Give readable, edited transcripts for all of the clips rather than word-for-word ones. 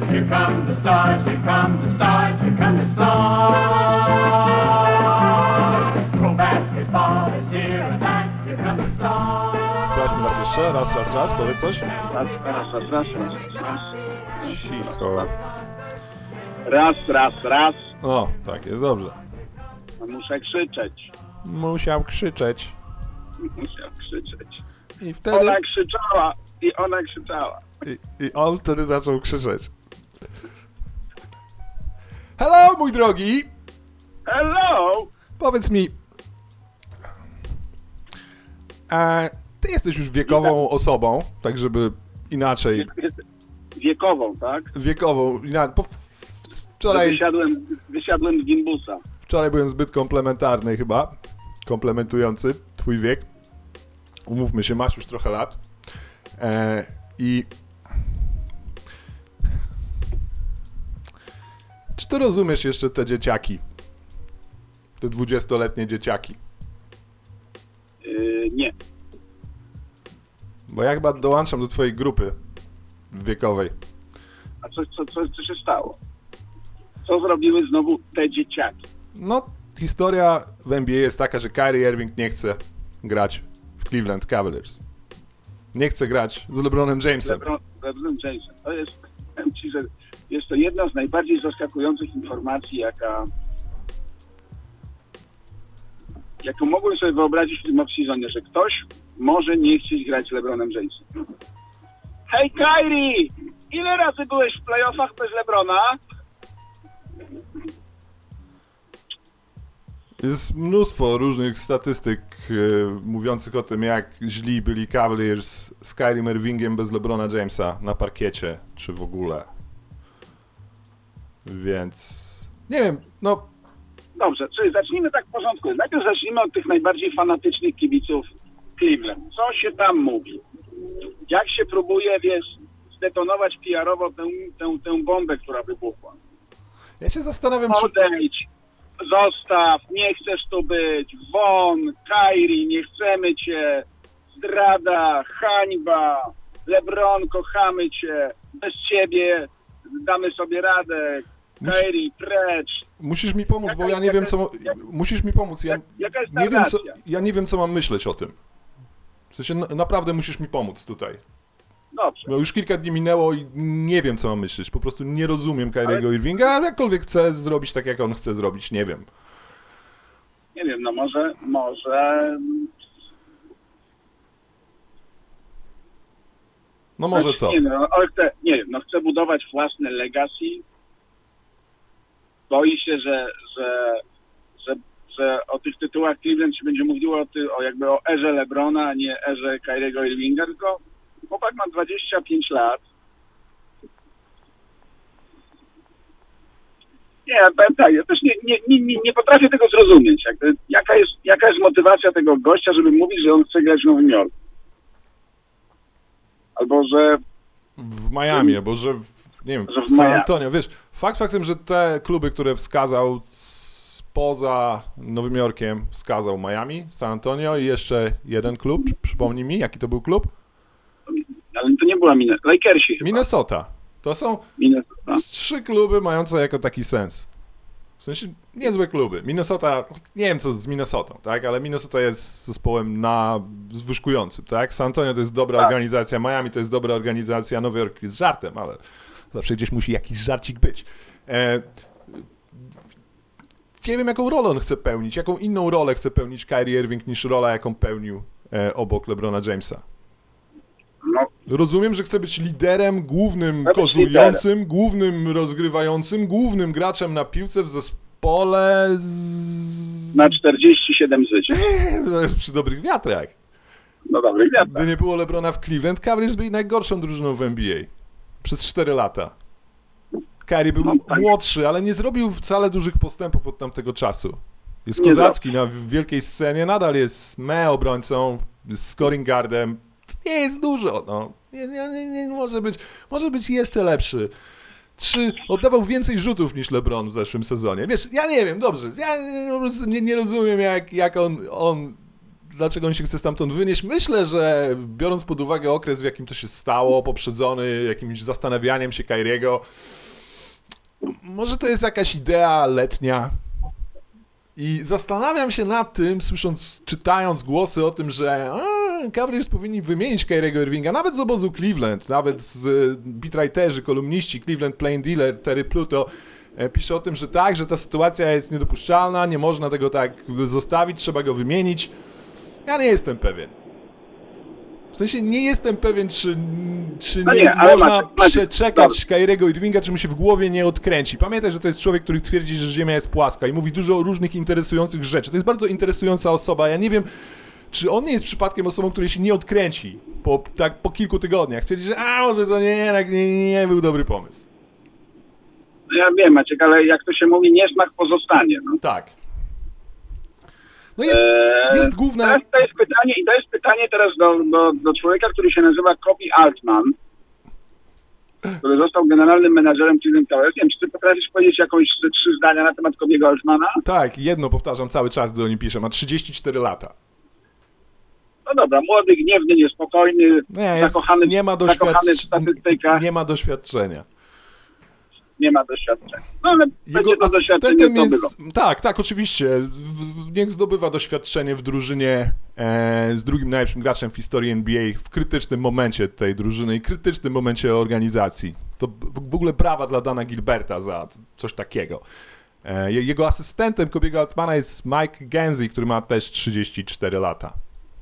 Here come the stars, here come the stars, here come the stars. Pro basketball is here and here come the stars. Sprawdźmy raz jeszcze, raz, powiedz coś. Raz. Cicho. Raz. O, tak, jest dobrze. Muszę krzyczeć. Musiał krzyczeć. I wtedy... Ona krzyczała. I on wtedy zaczął krzyczeć. Hello, mój drogi! Hello! Powiedz mi... ty jesteś już wiekową osobą, tak żeby inaczej... Wiekową, tak? Wiekową, inaczej... Wczoraj... Wysiadłem z gimbusa. Wczoraj byłem zbyt komplementarny chyba. Komplementujący twój wiek. Umówmy się, masz już trochę lat. I... Czy ty rozumiesz jeszcze te dzieciaki? Te 20-letnie dzieciaki? Nie. Bo ja chyba dołączam do twojej grupy wiekowej. A co się stało? Co zrobiły znowu te dzieciaki? No, historia w NBA jest taka, że Kyrie Irving nie chce grać w Cleveland Cavaliers. Nie chce grać z LeBronem Jamesem. LeBron Jamesem. To jest, powiem ci, że jest to jedna z najbardziej zaskakujących informacji, jaką mogłem sobie wyobrazić w tym off-seasonie, że ktoś może nie chcieć grać z LeBronem Jamesem. Hej Kyrie! Ile razy byłeś w playoffach bez LeBrona? Jest mnóstwo różnych statystyk mówiących o tym, jak źli byli Cavaliers z Kyrie Irvingiem bez LeBrona Jamesa na parkiecie, czy w ogóle. Więc nie wiem, no... Dobrze, czyli zacznijmy tak w porządku. Najpierw zacznijmy od tych najbardziej fanatycznych kibiców Cleveland. Co się tam mówi? Jak się próbuje, zdetonować PR-owo tę bombę, która wybuchła? Ja się zastanawiam, czy... Odejdź, zostaw, nie chcesz tu być, won, Kyrie, nie chcemy cię, zdrada, hańba, LeBron, kochamy cię, bez ciebie damy sobie radę, Kyrie, precz. Musisz mi pomóc, bo ja nie wiem, co... Musisz mi pomóc, jaka jest ja nie wiem, co mam myśleć o tym. W sensie, naprawdę musisz mi pomóc tutaj. Dobrze. No już kilka dni minęło i nie wiem, co mam myśleć. Po prostu nie rozumiem Kyriego Irvinga, ale jakkolwiek chce zrobić tak, jak on chce zrobić, nie wiem. Nie wiem, no może... No może co? Nie wiem, chce budować własne legacy. Boi się, że o tych tytułach Cleveland się będzie mówiło jakby o erze LeBrona, a nie erze Kyriego Irvinga, tylko chłopak ma 25 lat. Ja też nie potrafię tego zrozumieć. Jaka jest motywacja tego gościa, żeby mówić, że on chce grać w Nowym Jorku? Albo, że... W Miami, albo, że nie wiem, w San Antonio. Wiesz, faktem, że te kluby, które wskazał poza Nowym Jorkiem, wskazał Miami, San Antonio i jeszcze jeden klub. Przypomnij mi, jaki to był klub? Ale to nie była Lakersi chyba. Minnesota. To są 3 kluby mające jako taki sens. W sensie niezłe kluby. Minnesota, nie wiem co z Minnesotą, tak? Ale Minnesota jest zespołem wyszkującym, tak? San Antonio to jest dobra organizacja, Miami to jest dobra organizacja, Nowy Jork jest żartem, ale zawsze gdzieś musi jakiś żarcik być. Nie wiem, jaką rolę on chce pełnić, jaką inną rolę chce pełnić Kyrie Irving niż rola, jaką pełnił obok LeBrona Jamesa. No. Rozumiem, że chce być liderem, głównym kozującym, głównym rozgrywającym, głównym graczem na piłce w zespole na 47 zwycięstw. To jest przy dobrych wiatrach. No dobrych wiatrach. Gdy nie było LeBrona w Cleveland, Cavaliers byli najgorszą drużyną w NBA. Przez 4 lata. Kyrie był młodszy, ale nie zrobił wcale dużych postępów od tamtego czasu. Jest kozacki na wielkiej scenie, nadal jest obrońcą, jest scoring guardem. Nie jest dużo, no. Nie może być jeszcze lepszy. Oddawał więcej rzutów niż LeBron w zeszłym sezonie. Wiesz, ja nie wiem, dobrze, ja nie rozumiem jak on dlaczego on się chce stamtąd wynieść. Myślę, że biorąc pod uwagę okres, w jakim to się stało, poprzedzony jakimś zastanawianiem się Kyriego, może to jest jakaś idea letnia. I zastanawiam się nad tym, czytając głosy o tym, że Cavaliers powinni wymienić Kyriego Irvinga, nawet z obozu Cleveland, nawet z beatwriterzy, kolumniści, Cleveland Plain Dealer, Terry Pluto pisze o tym, że tak, że ta sytuacja jest niedopuszczalna, nie można tego tak zostawić, trzeba go wymienić. Ja nie jestem pewien. W sensie nie jestem pewien, czy nie można przeczekać Kyriego Irvinga, czy mu się w głowie nie odkręci. Pamiętaj, że to jest człowiek, który twierdzi, że Ziemia jest płaska i mówi dużo różnych interesujących rzeczy. To jest bardzo interesująca osoba. Ja nie wiem, czy on nie jest przypadkiem osobą, której się nie odkręci po kilku tygodniach. Twierdzi, że może to nie był dobry pomysł. Ja wiem, Maciek, ale jak to się mówi, niesmak pozostanie. No. Tak. No jest główna... To jest pytanie teraz do człowieka, który się nazywa Kobe Altman, który został generalnym menadżerem Cleveland Cavaliers. Nie wiem, czy ty potrafisz powiedzieć jakąś 3 zdania na temat Kobiego Altmana? Tak, jedno powtarzam cały czas, gdy o nim piszę. Ma 34 lata. No dobra, młody, gniewny, niespokojny, zakochany w statystykach. Nie ma doświadczenia. Nie ma doświadczenia. No ale jego to doświadczenie jest... Tak, oczywiście. Niech zdobywa doświadczenie w drużynie z drugim najlepszym graczem w historii NBA w krytycznym momencie tej drużyny i krytycznym momencie organizacji. To w ogóle brawa dla Dana Gilberta za coś takiego. Jego asystentem Kobiego Altmana jest Mike Genzi, który ma też 34 lata.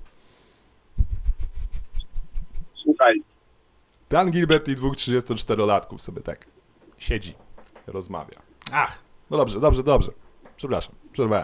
Słuchaj. Dan Gilbert i 2 34-latków sobie tak siedzi, rozmawia. No dobrze. Przepraszam, przerwałem.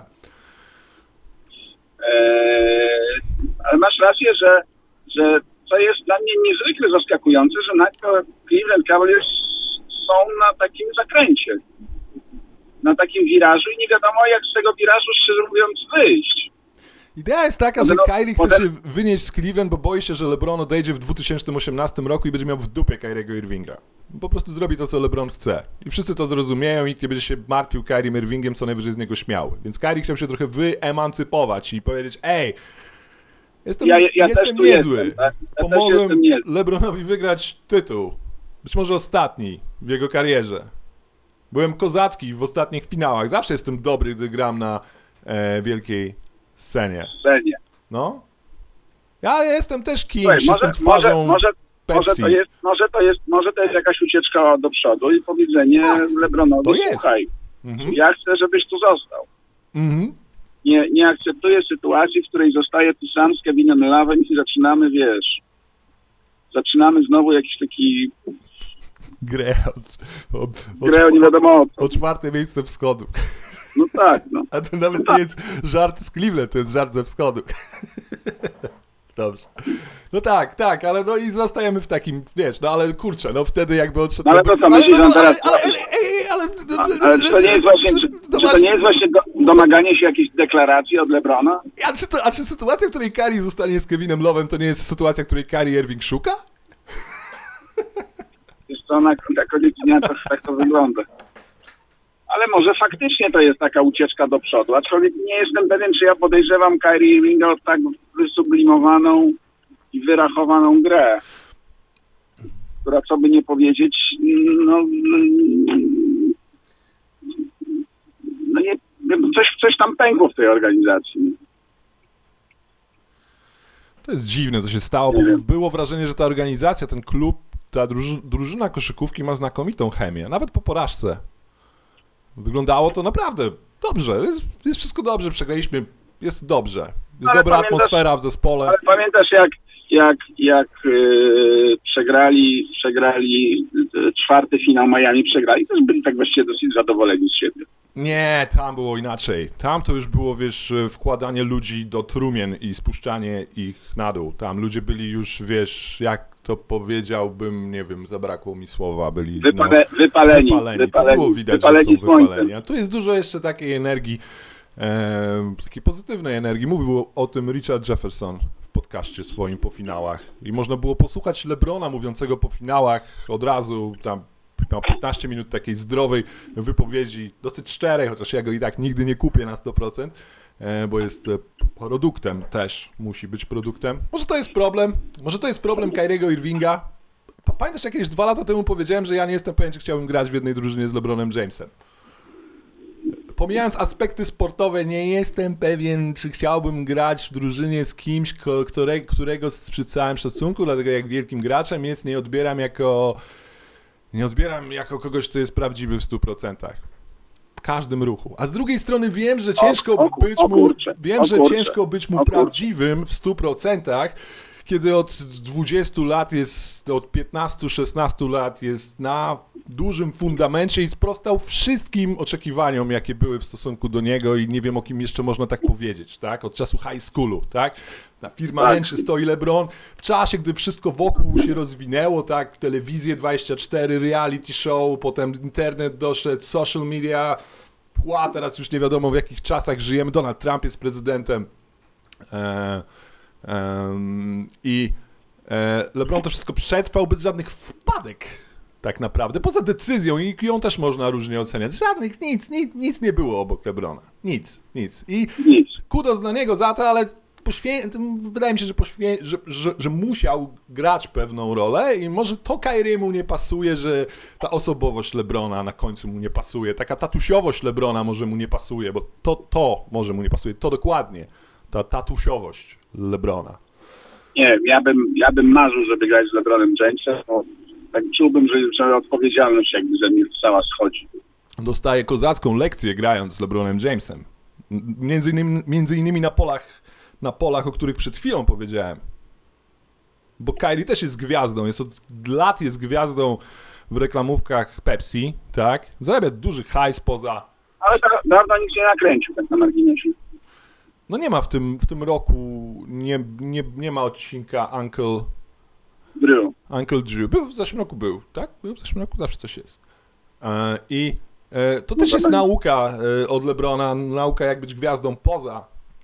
Ale masz rację, że to jest dla mnie niezwykle zaskakujące, że nagle Cleveland Cavaliers są na takim zakręcie, na takim wirażu i nie wiadomo, jak z tego wirażu, szczerze mówiąc, wyjść. Idea jest taka, że Kyrie chce się wynieść z Cleveland, bo boi się, że LeBron odejdzie w 2018 roku i będzie miał w dupie Kyriego Irvinga. Po prostu zrobi to, co LeBron chce. I wszyscy to zrozumieją i nikt nie będzie się martwił Kyriem Irvingiem, co najwyżej z niego śmiały. Więc Kyrie chciał się trochę wyemancypować i powiedzieć, jestem niezły. Pomogłem LeBronowi wygrać tytuł. Być może ostatni w jego karierze. Byłem kozacki w ostatnich finałach. Zawsze jestem dobry, gdy gram na wielkiej scenie. No. Ja jestem też kimś, jestem twarzą Pepsi. Może to jest jakaś ucieczka do przodu i powiedzenie LeBronowi, słuchaj, ja chcę, żebyś tu został. Nie akceptuję sytuacji, w której zostaję tu sam z Kevinem Love'em i zaczynamy znowu jakiś taki grę nie wiadomo o 4. miejsce wschodu. No tak, no. A to nawet nie jest żart z Cleveland, to jest żart ze wschodu. Dobrze. No tak, ale no i zostajemy w takim, ale kurczę, no wtedy jakby odszedł... Ale to co, myślisz, że teraz... Ale czy to nie jest właśnie domaganie się jakiejś deklaracji od LeBrona? A czy sytuacja, w której Kyrie zostanie z Kevinem Love'em, to nie jest sytuacja, w której Kyrie Irving szuka? Wiesz co, na koniec dnia tak to wygląda. Ale może faktycznie to jest taka ucieczka do przodu, aczkolwiek nie jestem pewien, czy ja podejrzewam Kyrie Irvinga o tak wysublimowaną i wyrachowaną grę, która, co by nie powiedzieć, coś tam pękło w tej organizacji. To jest dziwne, co się stało, bo było wrażenie, że ta organizacja, ten klub, ta drużyna koszykówki ma znakomitą chemię, nawet po porażce. Wyglądało to naprawdę dobrze, jest wszystko dobrze, przegraliśmy, jest dobrze, jest dobra atmosfera w zespole. Ale pamiętasz jak przegrali 4. finał Miami, też byli tak właściwie dosyć zadowoleni z siebie. Nie, tam było inaczej. Tam to już było, wkładanie ludzi do trumien i spuszczanie ich na dół. Tam ludzie byli już, jak to powiedziałbym, nie wiem, zabrakło mi słowa, byli wypaleni. To było widać, że są wypaleni. A tu jest dużo jeszcze takiej energii, takiej pozytywnej energii. Mówił o tym Richard Jefferson w podcaście swoim po finałach. I można było posłuchać LeBrona mówiącego po finałach od razu, tam miał 15 minut takiej zdrowej wypowiedzi, dosyć szczerej, chociaż ja go i tak nigdy nie kupię na 100%, bo jest produktem też, musi być produktem. Może to jest problem Kyriego Irvinga. Pamiętasz, jakieś 2 lata temu powiedziałem, że ja nie jestem pewien, czy chciałbym grać w jednej drużynie z LeBronem Jamesem. Pomijając aspekty sportowe, nie jestem pewien, czy chciałbym grać w drużynie z kimś, którego przy całym szacunku, dlatego jak wielkim graczem jest, nie odbieram jako kogoś, kto jest prawdziwy w 100%. W każdym ruchu. A z drugiej strony wiem, że ciężko być mu prawdziwym w 100%, kiedy od 20 lat jest, od 15-16 lat jest na dużym fundamencie i sprostał wszystkim oczekiwaniom, jakie były w stosunku do niego i nie wiem, o kim jeszcze można tak powiedzieć, tak? Od czasu high schoolu, tak? Na firmamencie stoi LeBron. W czasie, gdy wszystko wokół się rozwinęło, tak? Telewizję 24, reality show, potem internet doszedł, social media, teraz już nie wiadomo, w jakich czasach żyjemy. Donald Trump jest prezydentem. I LeBron to wszystko przetrwał bez żadnych wpadek tak naprawdę, poza decyzją i ją też można różnie oceniać. Żadnych, nic nie było obok LeBrona. Nic. I kudos dla niego za to, ale wydaje mi się, że musiał grać pewną rolę i może to Kyriemu nie pasuje, że ta osobowość LeBrona na końcu mu nie pasuje, taka tatusiowość LeBrona może mu nie pasuje, bo to może mu nie pasuje, to dokładnie, ta tatusiowość LeBrona. Nie, ja bym marzył, żeby grać z LeBronem Jamesem, bo tak czułbym, że odpowiedzialność jakby ze mnie cała schodzi. Dostaje kozacką lekcję grając z LeBronem Jamesem. Między innymi na polach, o których przed chwilą powiedziałem. Bo Kyrie też jest gwiazdą, od lat jest gwiazdą w reklamówkach Pepsi, tak? Zarabia duży hajs poza... Ale tak dawno nic nie nakręcił, tak na marginesie. No nie ma w tym roku, nie ma odcinka Uncle Drew. Był w zeszłym roku, tak? Był w zeszłym roku, zawsze coś jest. I to też jest nauka od LeBrona, nauka jak być gwiazdą poza.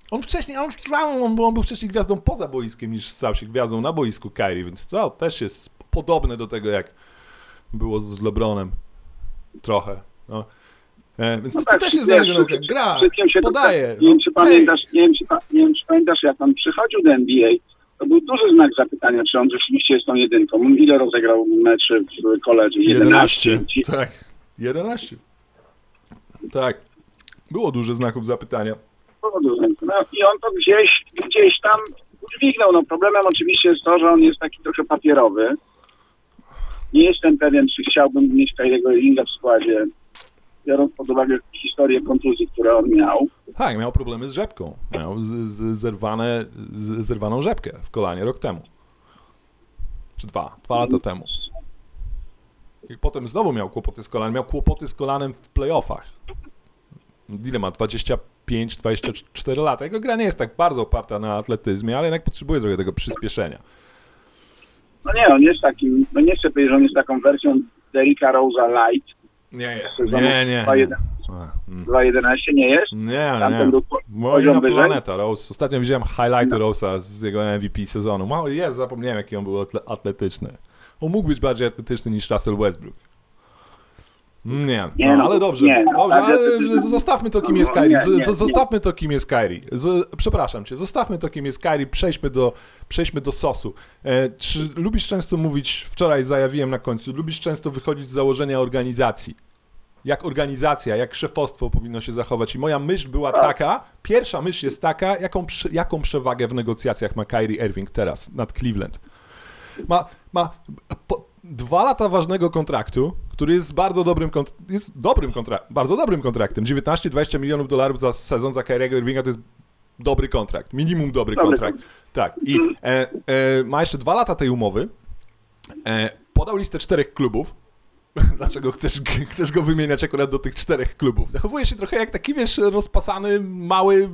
On był wcześniej gwiazdą poza boiskiem niż stał się gwiazdą na boisku Kyrie, więc to też jest podobne do tego, jak było z LeBronem. Trochę. No. Więc to też jest dla niego nauka. Gra, podaje. Nie wiem, czy pamiętasz, jak on przychodził do NBA, to był duży znak zapytania, czy on rzeczywiście jest tą jedynką. Ile rozegrał meczy w koledżu? 11. Tak, 11. Tak. Było dużo znaków zapytania. No i on to gdzieś tam udźwignął. No problemem oczywiście jest to, że on jest taki trochę papierowy. Nie jestem pewien, czy chciałbym mieć Kyriego Irvinga w składzie, biorąc pod uwagę historię kontuzji, które on miał. Tak, miał problemy z rzepką. Miał zerwaną rzepkę w kolanie rok temu. Czy 2 lata temu. I potem znowu miał kłopoty z kolanem. Miał kłopoty z kolanem w playoffach. Ile ma? 25-24 lata. Jego gra nie jest tak bardzo oparta na atletyzmie, ale jednak potrzebuje trochę tego przyspieszenia. No nie, on jest takim, no nie chcę powiedzieć, że on jest taką wersją Derricka Rose'a Light. Nie. 2.11 nie jest? Nie. Moja planeta Rose. Ostatnio widziałem highlighty Rose'a z jego MVP sezonu. Zapomniałem, jaki on był atletyczny. On mógł być bardziej atletyczny niż Russell Westbrook. Ale dobrze, ale zostawmy to, kim jest Kyrie. Zostawmy to, kim jest Kyrie. Przepraszam cię, zostawmy to, kim jest Kyrie. Przejdźmy do sosu. Czy lubisz często mówić, wczoraj zajawiłem na końcu, lubisz często wychodzić z założenia organizacji? Jak szefostwo powinno się zachować? I moja myśl była taka, pierwsza myśl jest taka, jaką przewagę w negocjacjach ma Kyrie Irving teraz nad Cleveland. Ma 2 lata ważnego kontraktu, który jest bardzo dobrym kontraktem. 19-20 milionów dolarów za sezon za Kyriego Irvinga to jest dobry kontrakt. Minimum dobry kontrakt. Tak. I ma jeszcze 2 lata tej umowy. Podał listę 4 klubów. Dlaczego chcesz go wymieniać akurat do tych 4 klubów? Zachowuje się trochę jak taki, rozpasany, mały...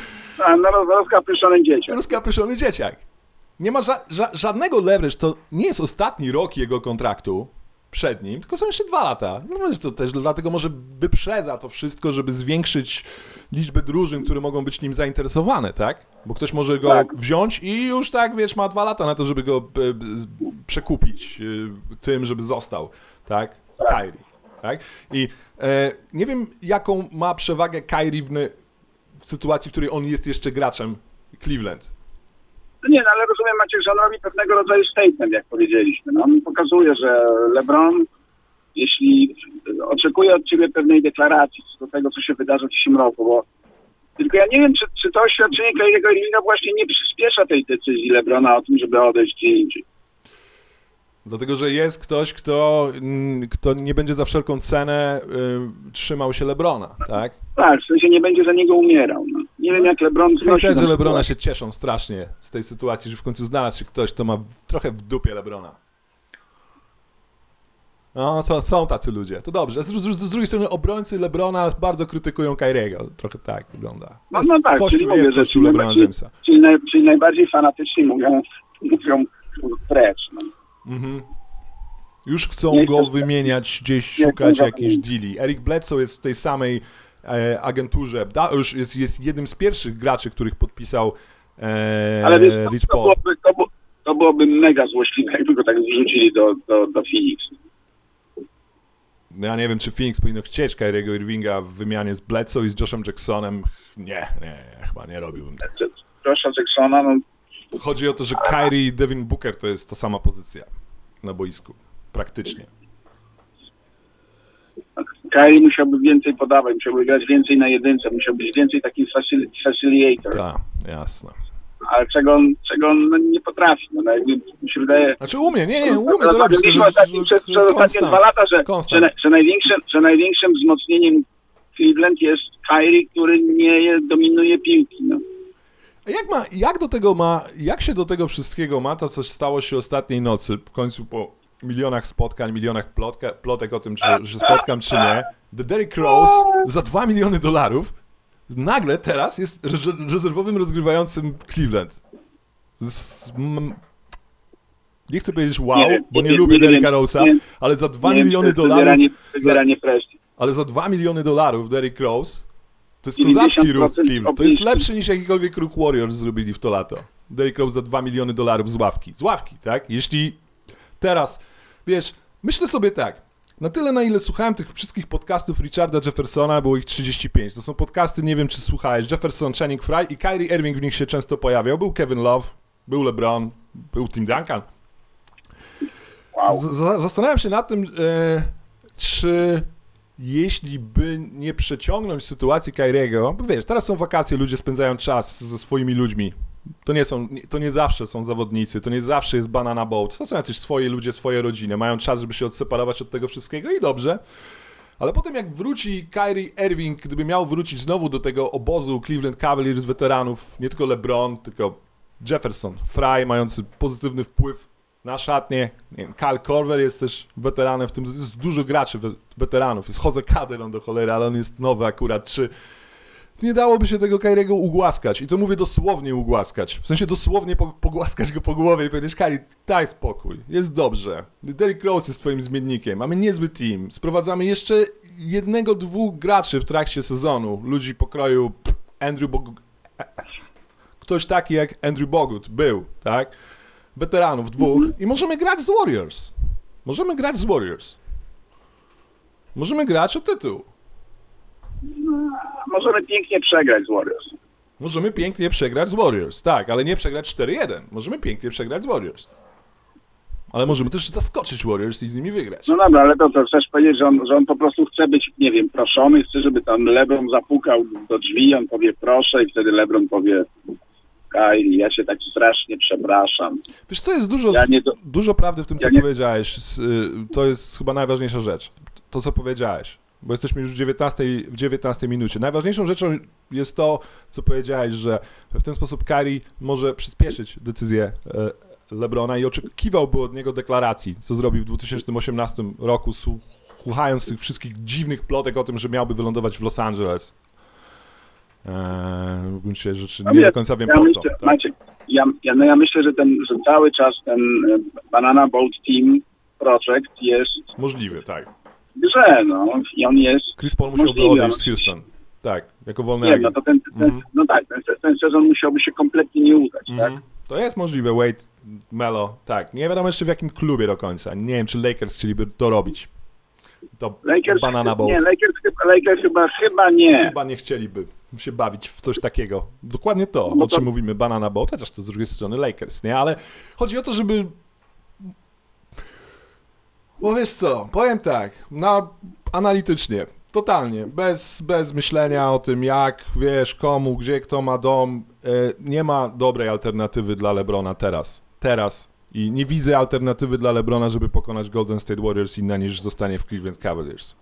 Rozkapryszony dzieciak. Nie ma żadnego leverage, to nie jest ostatni rok jego kontraktu przed nim, tylko są jeszcze 2 lata. No, to też dlatego może wyprzedza to wszystko, żeby zwiększyć liczbę drużyn, które mogą być nim zainteresowane, tak? Bo ktoś może go wziąć i już ma 2 lata na to, żeby go przekupić tym, żeby został, tak? Kyrie. Tak? I nie wiem, jaką ma przewagę Kyrie w sytuacji, w której on jest jeszcze graczem Cleveland. No nie, no ale rozumiem, Maciek, że on robi pewnego rodzaju statement, jak powiedzieliśmy. No, on pokazuje, że LeBron, jeśli oczekuje od ciebie pewnej deklaracji co do tego, co się wydarzy w przyszłym roku, bo tylko ja nie wiem, czy to oświadczenie Kyriego Irvinga właśnie nie przyspiesza tej decyzji LeBrona o tym, żeby odejść gdzie indziej. Dlatego, że jest ktoś, kto nie będzie za wszelką cenę trzymał się LeBrona, tak? Tak, w sensie nie będzie za niego umierał. No. Nie wiem, jak LeBron znosi. Hejterzy LeBrona się cieszą strasznie z tej sytuacji, że w końcu znalazł się ktoś, kto ma trochę w dupie LeBrona. No, są tacy ludzie, to dobrze. Z drugiej strony obrońcy LeBrona bardzo krytykują Kyriego. Trochę tak wygląda. No tak, czyli mówię, jest kościół LeBrona Jamesa. Czyli najbardziej fanatyczni mówią precz. No. Mhm. Już chcą go wymieniać, gdzieś szukać jakichś deali. Eric Bledsoe jest w tej samej agenturze. Już jest jednym z pierwszych graczy, których podpisał Ale Rich Paul. To byłoby mega złośliwe, jakby go tak wrzucili do Phoenix. No ja nie wiem, czy Phoenix powinno chcieć Kyriego Irvinga w wymianie z Bledsoe i z Joshem Jacksonem. Nie, chyba nie robiłbym tak. Josha Jacksona, no... Chodzi o to, że Kyrie i Devin Booker to jest ta sama pozycja na boisku. Praktycznie. Kyrie musiałby więcej podawać, musiałby grać więcej na jedynce, musiał być więcej taki facilitator. Tak, jasne. Ale czego on nie potrafi. No, jakby mi się wydaje... Znaczy umie to robić. Przez ostatnie 2 lata, że największym wzmocnieniem Cleveland jest Kyrie, który nie dominuje piłki. No. Jak się do tego wszystkiego ma to, co stało się ostatniej nocy, w końcu po milionach spotkań, milionach plotek o tym, że spotkam, czy nie, The Derrick Rose za $2 miliony nagle teraz jest rezerwowym rozgrywającym Cleveland. Nie chcę powiedzieć wow, bo nie lubię Derricka Rose'a, ale za $2 miliony ale za $2 miliony Derrick Rose to jest kozacki ruch Cleveland. To jest lepszy niż jakikolwiek ruch Warriors zrobili w to lato. Derrick Rose za $2 miliony z ławki. Z ławki, tak? Jeśli teraz, wiesz, myślę sobie tak, na tyle, na ile słuchałem tych wszystkich podcastów Richarda Jeffersona, było ich 35. To są podcasty, nie wiem, czy słuchałeś, Jefferson, Channing Frye i Kyrie Irving w nich się często pojawiał. Był Kevin Love, był LeBron, był Tim Duncan. Wow. Zastanawiam się nad tym, czy jeśli by nie przeciągnąć sytuacji Kyriego, bo wiesz, teraz są wakacje, ludzie spędzają czas ze swoimi ludźmi. To nie zawsze są zawodnicy, to nie zawsze jest banana boat. To są jacyś swoje ludzie, swoje rodziny, mają czas, żeby się odseparować od tego wszystkiego i dobrze. Ale potem jak wróci Kyrie Irving, gdyby miał wrócić znowu do tego obozu Cleveland Cavaliers weteranów, nie tylko LeBron, tylko Jefferson, Frye, mający pozytywny wpływ na szatnię, nie wiem, Kyle Korver jest też weteranem, w tym jest dużo graczy weteranów, jest Jose Calderon do cholery, ale on jest nowy akurat, czy nie dałoby się tego Kyriego ugłaskać, i to mówię dosłownie ugłaskać, w sensie dosłownie pogłaskać go po głowie i powiedzieć: Kyrie, daj spokój, jest dobrze, Derrick Rose jest twoim zmiennikiem, mamy niezły team, sprowadzamy jeszcze 1-2 graczy w trakcie sezonu, ludzi pokroju ktoś taki jak Andrew Bogut był, tak? Weteranów 2 i możemy grać z Warriors. Możemy grać o tytuł. Możemy pięknie przegrać z Warriors. Tak, ale nie przegrać 4-1. Możemy pięknie przegrać z Warriors. Ale możemy też zaskoczyć Warriors i z nimi wygrać. No dobra, ale to chcesz powiedzieć, że on po prostu chce być, nie wiem, proszony, chce, żeby tam LeBron zapukał do drzwi, on powie proszę i wtedy LeBron powie: Kyrie, ja się tak strasznie przepraszam. Wiesz co, jest dużo prawdy w tym, co powiedziałeś. To jest chyba najważniejsza rzecz. To, co powiedziałeś. Bo jesteśmy już w 19 minucie. Najważniejszą rzeczą jest to, co powiedziałeś, że w ten sposób Kyrie może przyspieszyć decyzję LeBrona i oczekiwałby od niego deklaracji, co zrobił w 2018 roku, słuchając tych wszystkich dziwnych plotek o tym, że miałby wylądować w Los Angeles. W gruncie rzeczy nie do końca wiem po co. Tak? Maciek, ja myślę, że cały czas ten Banana Boat Team Project jest możliwy, tak. W grze, no. I on jest Chris Paul musiałby odejść z Houston. Tak, jako wolny agent. No ten sezon musiałby się kompletnie nie udać, tak? To jest możliwe, Wade, Melo, tak. Nie wiadomo jeszcze w jakim klubie do końca. Nie wiem, czy Lakers chcieliby to robić. To Lakers, banana boat. nie, Lakers chyba nie. Chyba nie chcieliby się bawić w coś takiego. Dokładnie to, No o czym mówimy, banana boat, chociaż to z drugiej strony Lakers, nie? Ale chodzi o to, żeby... Bo wiesz co, powiem tak, analitycznie, totalnie, bez myślenia o tym jak, wiesz, komu, gdzie, kto ma dom, nie ma dobrej alternatywy dla LeBrona teraz. I nie widzę alternatywy dla LeBrona, żeby pokonać Golden State Warriors inna niż zostanie w Cleveland Cavaliers.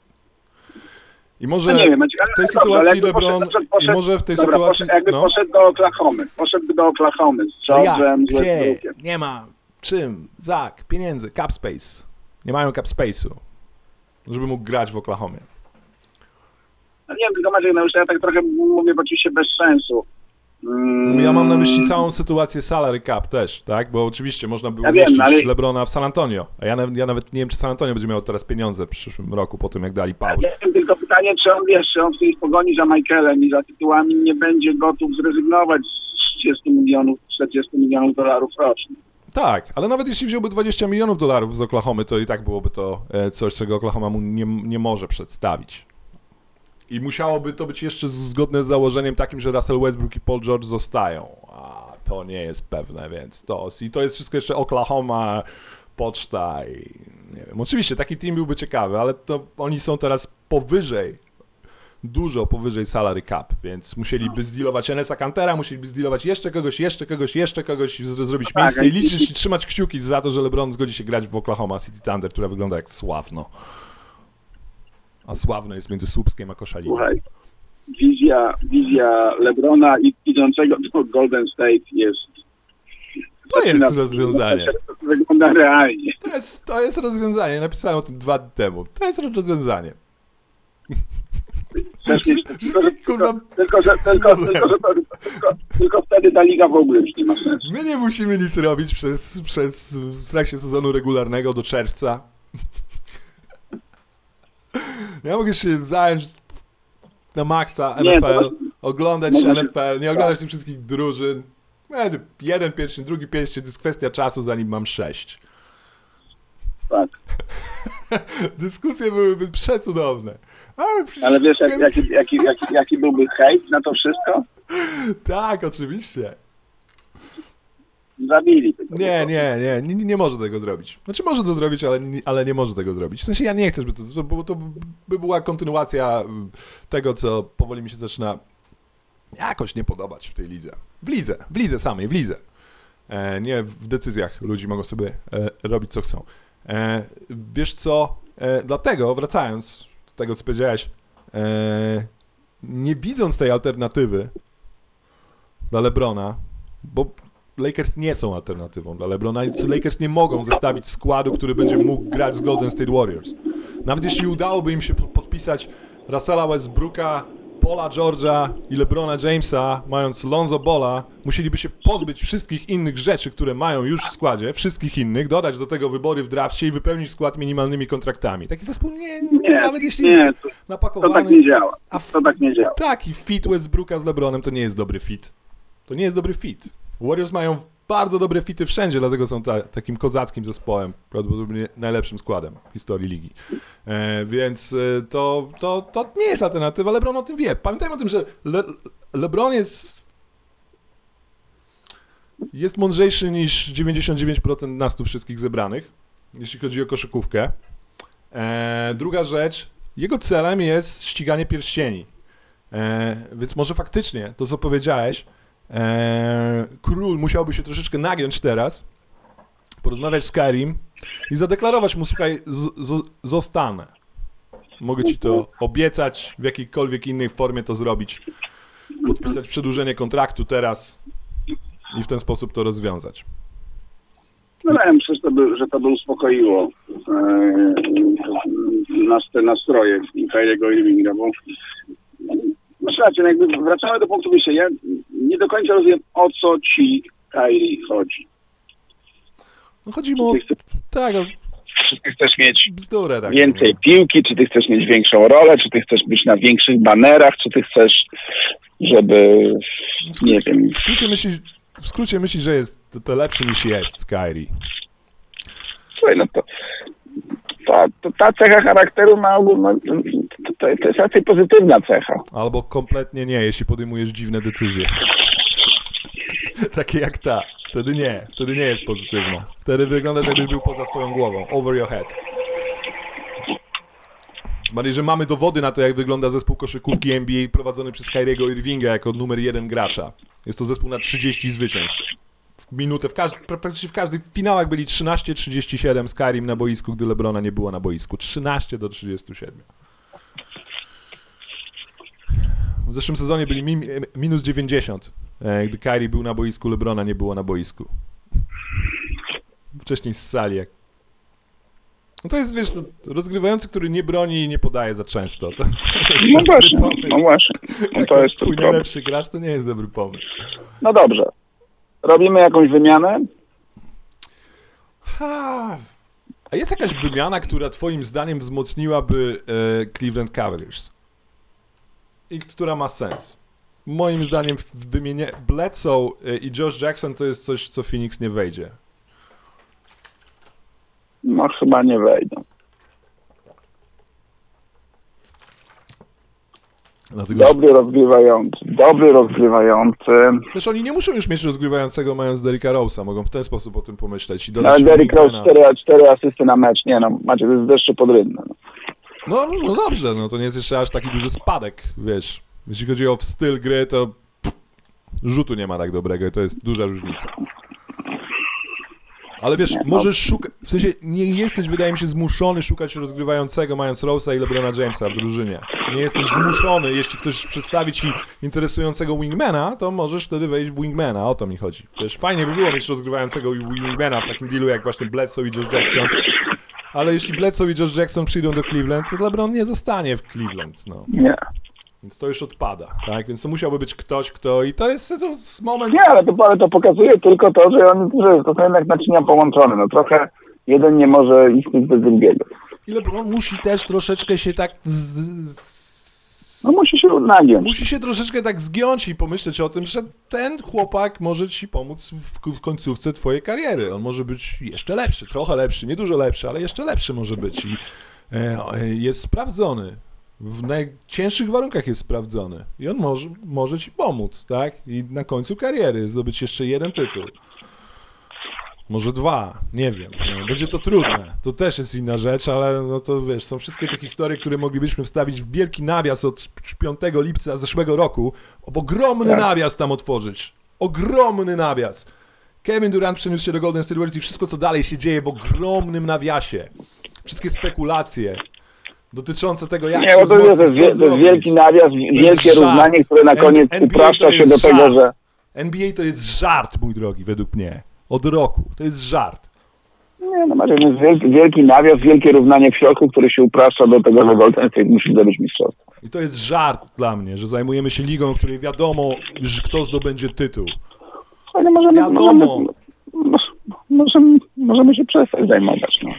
I może No nie wiem, w tej sytuacji LeBron... I może w tej sytuacji... Jakby poszedł do Oklahomy. Poszedłby do Oklahomy z George'em, z Gdzie? Westbrookiem. Nie ma. Czym? Zak, pieniędzy, cap space. Nie mają cap space'u, żeby mógł grać w Oklahomie. No nie wiem, tylko Maciek, no już ja tak trochę mówię oczywiście bez sensu. Ja mam na myśli całą sytuację salary cap też, tak? Bo oczywiście można było Ja wiem, umieścić ale- LeBrona w San Antonio. A ja nawet nie wiem, czy San Antonio będzie miało teraz pieniądze w przyszłym roku, po tym jak dali pauzę. Ja wiem, tylko pytanie, czy on w tej pogoni za Michaelem i za tytułami nie będzie gotów zrezygnować z 40 milionów dolarów rocznie. Tak, ale nawet jeśli wziąłby 20 milionów dolarów z Oklahomy, to i tak byłoby to coś, czego Oklahoma mu nie może przedstawić. I musiałoby to być jeszcze zgodne z założeniem takim, że Russell Westbrook i Paul George zostają. A to nie jest pewne, więc to jest wszystko jeszcze Oklahoma, poczta i nie wiem. Oczywiście taki team byłby ciekawy, ale to oni są teraz dużo powyżej salary cap, więc musieliby zdealować Enesa Cantera, musieliby zdealować jeszcze kogoś, zrobić Tak, miejsce i i- liczyć i trzymać kciuki za to, że LeBron zgodzi się grać w Oklahoma City Thunder, która wygląda jak Sławno. A Sławno jest między Słupskiem a Koszaliną. Słuchaj, wizja LeBrona i idącego do Golden State jest... To jest zaczyna- rozwiązanie. Wygląda realnie. To jest rozwiązanie. Napisałem o tym 2 dni temu. To jest rozwiązanie. Kurwa, Tylko wtedy ta liga w ogóle już nie ma sensu. my nie musimy nic robić w trakcie sezonu regularnego do czerwca. Ja mogę się zająć na maksa Nie, NFL, to- oglądać mogę się- NFL, nie oglądać tych wszystkich drużyn. Jeden pierścień, drugi pierścień, to jest kwestia czasu, zanim mam 6. Tak. Dyskusje byłyby przecudowne. Ale wiesz, jaki byłby hejt na to wszystko? Tak, oczywiście. Zabili tego. Nie może tego zrobić. Znaczy może to zrobić, ale nie może tego zrobić. W sensie ja nie chcę, żeby to by była kontynuacja tego, co powoli mi się zaczyna jakoś nie podobać w tej lidze. W lidze samej. Nie w decyzjach ludzi mogą sobie robić co chcą. Wiesz co, dlatego wracając do tego, co powiedziałeś, nie widząc tej alternatywy dla LeBrona, bo Lakers nie są alternatywą dla LeBrona i Lakers nie mogą zestawić składu, który będzie mógł grać z Golden State Warriors. Nawet jeśli udałoby im się podpisać Russella Westbrooka, Paula George'a i LeBrona Jamesa, mając Lonzo Balla, musieliby się pozbyć wszystkich innych rzeczy, które mają już w składzie, wszystkich innych, dodać do tego wybory w drafcie i wypełnić skład minimalnymi kontraktami. Taki zespół nawet jeśli jest to napakowany... tak nie działa. A To tak nie działa. Tak, i fit Westbrooka z LeBronem to nie jest dobry fit. To nie jest dobry fit. Warriors mają bardzo dobre fity wszędzie, dlatego są takim kozackim zespołem, prawdopodobnie najlepszym składem w historii ligi. Więc to nie jest alternatywa, LeBron o tym wie. Pamiętajmy o tym, że LeBron jest mądrzejszy niż 99% nas tu wszystkich zebranych, jeśli chodzi o koszykówkę. Druga rzecz, jego celem jest ściganie pierścieni. Więc może faktycznie to, co powiedziałeś, król musiałby się troszeczkę nagiąć teraz, porozmawiać z Kairim i zadeklarować mu, słuchaj, zostanę. Mogę ci to obiecać, w jakiejkolwiek innej formie to zrobić, podpisać przedłużenie kontraktu teraz i w ten sposób to rozwiązać. No wiem, że to by uspokoiło te nastroje Kyriego Irvinga, bo masz rację, jakby wracamy do punktu wyjścia. Ja nie do końca rozumiem, o co ci Kyrie chodzi. No chodzi mu o... Tak, Czy ty chcesz mieć bzdurę tak. więcej piłki, czy ty chcesz mieć większą rolę, czy ty chcesz być na większych banerach, czy ty chcesz, żeby, nie wiem... W skrócie myśli, że jest to lepszy niż jest Kyrie. Słuchaj, no to ta cecha charakteru na ogół, no, to jest raczej pozytywna cecha. Albo kompletnie nie, jeśli podejmujesz dziwne decyzje. Takie jak ta. Wtedy nie jest pozytywna. Wtedy wyglądasz, jakbyś był poza swoją głową. Over your head. Bardziej, że mamy dowody na to, jak wygląda zespół koszykówki NBA prowadzony przez Kyriego Irvinga jako numer 1 gracza. Jest to zespół na 30 zwycięstw. W minutę, praktycznie w każdych finałach byli 13-37 z Kyrim na boisku, gdy LeBrona nie było na boisku. 13-37. W zeszłym sezonie byli minus 90, gdy Kyrie był na boisku, LeBrona nie było na boisku. Wcześniej z sali. No to jest, wiesz, to rozgrywający, który nie broni i nie podaje za często. To jest No właśnie. No to jest twój najlepszy gracz, to nie jest dobry pomysł. No dobrze. Robimy jakąś wymianę? A jest jakaś wymiana, która twoim zdaniem wzmocniłaby Cleveland Cavaliers? I która ma sens? Moim zdaniem wymienienie Bledsoe i Josh Jackson to jest coś, co Phoenix nie wejdzie. No chyba nie wejdą. Dlatego, Dobry rozgrywający. też oni nie muszą już mieć rozgrywającego, mając Derricka Rose'a. Mogą w ten sposób o tym pomyśleć. I No, dodać Derrick Rose Wiggmana. 4 asysty na mecz. Nie no, macie, to jest deszcze pod rynne. No dobrze, no to nie jest jeszcze aż taki duży spadek, wiesz. Jeśli chodzi o styl gry, to rzutu nie ma tak dobrego i to jest duża różnica. Ale wiesz, możesz szukać, w sensie nie jesteś, wydaje mi się, zmuszony szukać rozgrywającego, mając Rose'a i LeBrona Jamesa w drużynie. Nie jesteś zmuszony, jeśli ktoś przedstawi ci interesującego wingmana, to możesz wtedy wejść w wingmana, o to mi chodzi. Wiesz, fajnie by było mieć rozgrywającego wingmana w takim dealu jak właśnie Bledsoe i Josh Jackson, ale jeśli Bledsoe i Josh Jackson przyjdą do Cleveland, to LeBron nie zostanie w Cleveland, no. Nie. Więc to już odpada, tak? Więc to musiałby być ktoś, kto... I to jest moment... Nie, ale to pokazuje tylko to, że to są jednak naczynia połączone. No trochę jeden nie może istnieć bez drugiego. I LeBron musi też troszeczkę się tak... No musi się nagiąć. Musi się troszeczkę tak zgiąć i pomyśleć o tym, że ten chłopak może ci pomóc w końcówce twojej kariery. On może być jeszcze lepszy, trochę lepszy, nie dużo lepszy, ale jeszcze lepszy może być. I jest sprawdzony. W najcięższych warunkach jest sprawdzony. I on może ci pomóc, tak? I na końcu kariery zdobyć jeszcze jeden tytuł. Może 2, nie wiem. No, będzie to trudne. To też jest inna rzecz, ale no to wiesz, są wszystkie te historie, które moglibyśmy wstawić w wielki nawias od 5 lipca zeszłego roku. Ogromny nawias tam otworzyć. Ogromny nawias. Kevin Durant przeniósł się do Golden State Warriors i wszystko, co dalej się dzieje w ogromnym nawiasie. Wszystkie spekulacje dotyczące tego, jak się to jest wielki nawias, wielkie równanie, które na koniec upraszcza się do tego, że... NBA to jest żart, mój drogi, według mnie. Od roku. To jest żart. Nie, no Maciek, to jest wielki nawias, wielkie równanie w środku, które się upraszcza do tego, że Golden State musi zdobyć mistrzostwo. I to jest żart dla mnie, że zajmujemy się ligą, w której wiadomo, że kto zdobędzie tytuł. Ale możemy się przestać zajmować, no.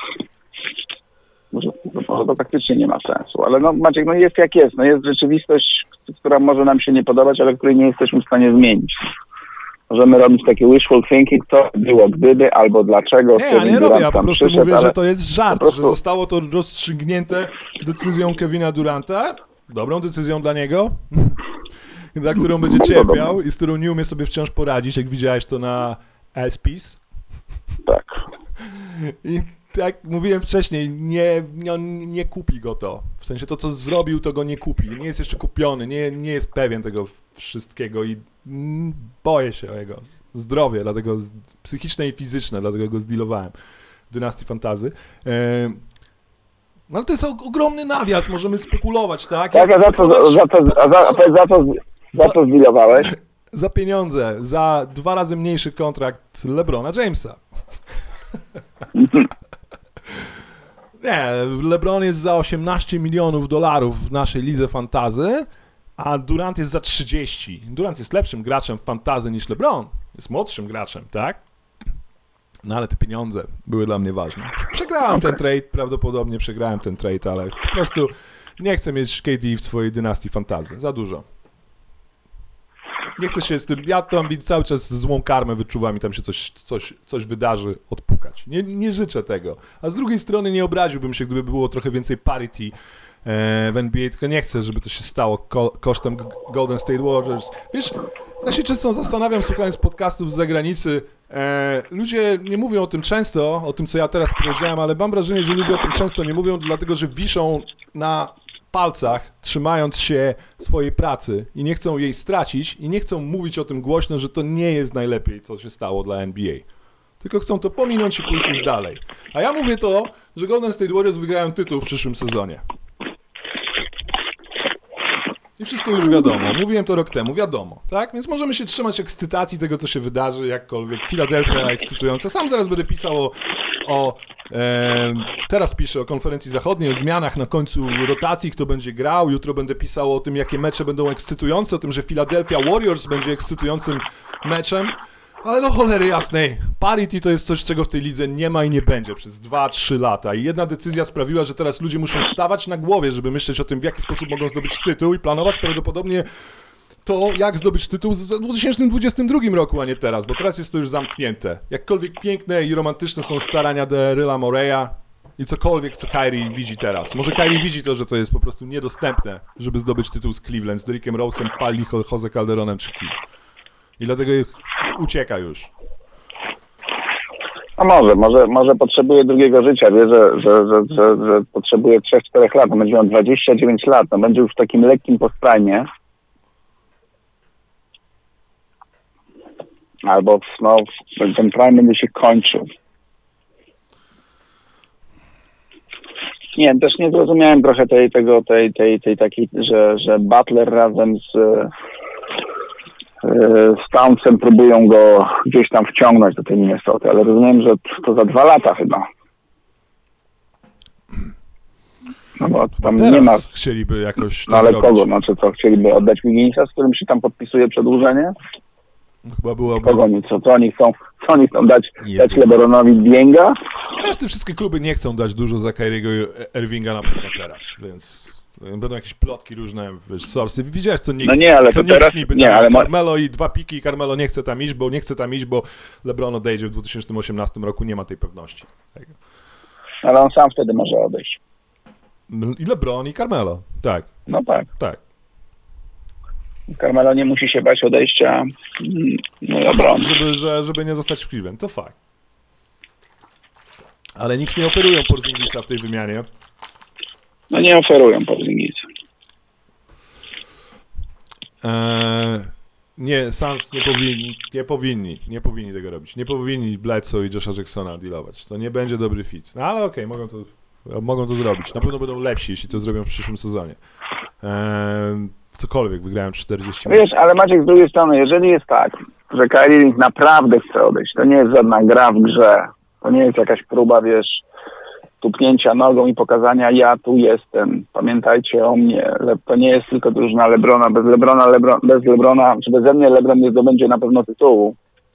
Może to praktycznie nie ma sensu, ale no Maciek, no jest jak jest, no jest rzeczywistość, która może nam się nie podobać, ale której nie jesteśmy w stanie zmienić. Możemy robić takie wishful thinking, co było gdyby, albo dlaczego. Nie, ja nie robię, ja po prostu mówię, że to jest żart, prostu... że zostało to rozstrzygnięte decyzją Kevina Duranta, dobrą decyzją dla niego, za którą będzie cierpiał i z którą nie umie sobie wciąż poradzić, jak widziałeś to na ESPYs. Tak. I tak mówiłem wcześniej, nie kupi go to. W sensie to, co zrobił, to go nie kupi. Nie jest jeszcze kupiony, nie jest pewien tego wszystkiego i boję się o jego zdrowie, dlatego psychiczne i fizyczne, dlatego go zdealowałem w Dynastii Fantasy. No ale to jest ogromny nawias, możemy spekulować, tak? Tak, a za co zdealowałeś? Za pieniądze, za 2 razy mniejszy kontrakt LeBrona Jamesa. Nie, LeBron jest za $18 milionów w naszej lidze fantasy, a Durant jest za 30. Durant jest lepszym graczem w fantasy niż LeBron. Jest młodszym graczem, tak? No ale te pieniądze były dla mnie ważne. Przegrałem ten trade, prawdopodobnie przegrałem ten trade, ale po prostu nie chcę mieć KD w swojej dynastii fantasy. Za dużo. Nie chcę się z tym, ja tam cały czas złą karmę wyczuwam i tam się coś wydarzy, odpukać. Nie życzę tego. A z drugiej strony nie obraziłbym się, gdyby było trochę więcej parity w NBA, tylko nie chcę, żeby to się stało kosztem Golden State Warriors. Wiesz, ja się często zastanawiam, słuchając podcastów z zagranicy, ludzie nie mówią o tym często, o tym, co ja teraz powiedziałem, ale mam wrażenie, że ludzie o tym często nie mówią, dlatego że wiszą na palcach, trzymając się swojej pracy i nie chcą jej stracić i nie chcą mówić o tym głośno, że to nie jest najlepiej, co się stało dla NBA. Tylko chcą to pominąć i pójść już dalej. A ja mówię to, że Golden State Warriors wygrają tytuł w przyszłym sezonie. I wszystko już wiadomo. Mówiłem to rok temu, wiadomo, tak? Więc możemy się trzymać ekscytacji tego, co się wydarzy, jakkolwiek. Filadelfia ekscytująca. Sam zaraz będę pisał teraz piszę o konferencji zachodniej, o zmianach na końcu rotacji, kto będzie grał. Jutro będę pisał o tym, jakie mecze będą ekscytujące, o tym, że Philadelphia Warriors będzie ekscytującym meczem. Ale do cholery jasnej, parity to jest coś, czego w tej lidze nie ma i nie będzie przez 2-3 lata. I jedna decyzja sprawiła, że teraz ludzie muszą stawać na głowie, żeby myśleć o tym, w jaki sposób mogą zdobyć tytuł i planować prawdopodobnie to, jak zdobyć tytuł w 2022 roku, a nie teraz, bo teraz jest to już zamknięte. Jakkolwiek piękne i romantyczne są starania Daryla Moreya i cokolwiek, co Kyrie widzi teraz. Może Kyrie widzi to, że to jest po prostu niedostępne, żeby zdobyć tytuł z Cleveland, z Derrickiem Rose'em, Pali, Jose Calderonem czy kim. I dlatego ucieka już. A może potrzebuje drugiego życia, wie, że potrzebuje 3-4 lat, będzie miał 29 lat, no będzie już w takim lekkim postprime. Albo ten prime będzie się kończył. Nie, też nie zrozumiałem trochę tej takiej, że Butler razem z Townsem próbują go gdzieś tam wciągnąć do tej Minnesoty, ale rozumiem, że to za 2 lata chyba. No bo tam teraz nie ma. Chcieliby jakoś to no ale zrobić. kogo? No czy co, chcieliby oddać Wigginsa, z którym się tam podpisuje przedłużenie? Chyba byłoby... Kogo oni, co oni chcą dać LeBronowi Dienga? Wiesz, te wszystkie kluby nie chcą dać dużo za Kyriego Irvinga na pewno teraz, więc będą jakieś plotki różne, wiesz, source. Widziałeś, co Knicks, No nie, ale co to teraz... niby Nie, ale Carmelo i 2 piki i Carmelo nie chce tam iść, bo LeBron odejdzie w 2018 roku, nie ma tej pewności. Ale on sam wtedy może odejść. I LeBron i Carmelo, tak. No tak. Tak. Carmelo nie musi się bać odejścia LeBron. Żeby nie zostać w Cleveland, to fakt. Ale nikt nie oferują Porzingisa w tej wymianie. No nie oferują Porzingisa. Nie, Suns nie powinni tego robić. Nie powinni Bledsoe i Josha Jacksona dealować. To nie będzie dobry fit. No ale okej, mogą to zrobić. Na pewno będą lepsi, jeśli to zrobią w przyszłym sezonie. Cokolwiek, wygrałem 40 Wiesz, ale Maciek, z drugiej strony, jeżeli jest tak, że Kyrie Irving naprawdę chce odejść, to nie jest żadna gra w grze, to nie jest jakaś próba, wiesz, tupnięcia nogą i pokazania, ja tu jestem, pamiętajcie o mnie, to nie jest tylko drużyna LeBrona, bez LeBrona, czy beze mnie LeBron nie zdobędzie na pewno tytułu.